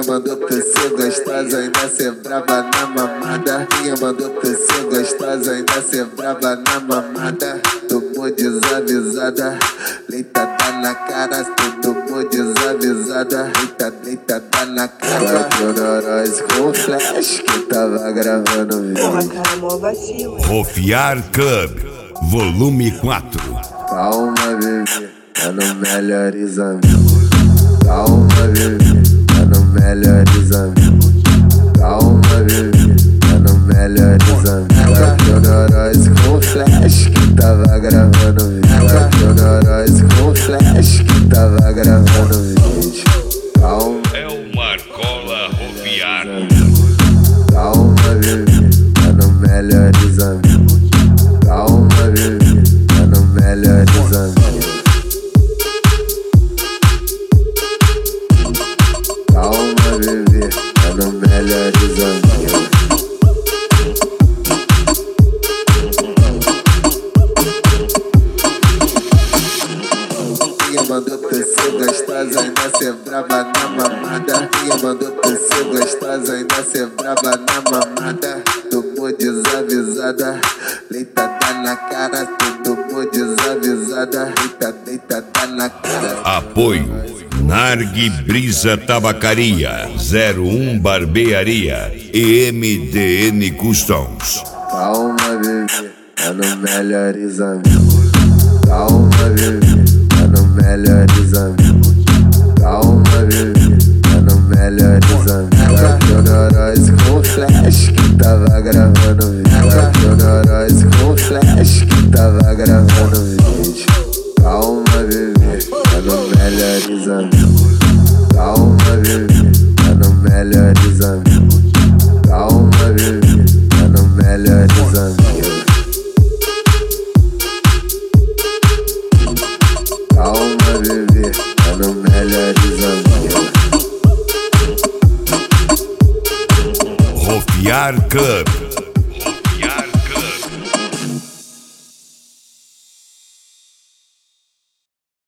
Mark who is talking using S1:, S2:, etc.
S1: mandou pra ser gostosa, ainda ser braba na mamada. Ninguém mandou pra ser gostosa, ainda ser braba na mamada. Tomou desavisada, leitada na cara. Tomou desavisada, leitada na cara. Neurose com flash que tava gravando vídeo.
S2: Porra, cara, mó vacilo.
S3: Rofiar Club, volume 4.
S1: Calma, bebê, tá no melhores amigos. Calma, bebê, tá no melhores amigos. Calma, bebê, tá no melhores amigos. Neurose com flash que tava gravando vídeo. Neurose com flash que tava gravando vídeo. Calma,
S3: É o Marcola Rofiar.
S1: calma, bebê, tá no melhores amigos. Calma, bebê, tá no melhores amigos. Calma, bebê, tá no melhores amigos. Ninguém mandou pra ser gostosa, ainda ser braba na mamada. Ninguém mandou pra ser gostosa, ainda ser braba na mamada. Tomou desavisada, leitada na cara. Tomou desavisada, leitada na cara.
S3: Apoio Nargue Brisa Tabacaria, 01 Barbearia e MDN Customs.
S1: Calma, bebê, tá no melhores amigos. Calma, bebê, tá no melhores amigos. Calma, bebê, tá no melhores amigos. Neurose com flash que tava gravando vídeo. Neurose com flash que tava gravando vídeo. Calma, bebê, tá no melhores amigos. Calma, bebê, tá no melhores amigos. Calma, bebê, tá no melhores amigos. Calma, bebê, tá no melhores amigos.
S3: Rofiar Club.